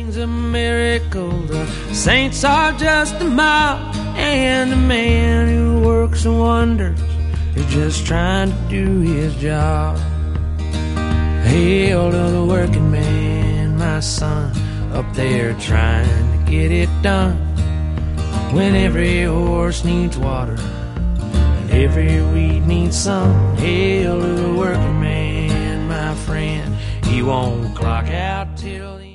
Everything's a miracle. The saints are just a mob, and the man who works wonders is just trying to do his job. Hail to the working man, my son, up there trying to get it done. When every horse needs water and every weed needs sun. Hail to the working man, my friend, he won't clock out till the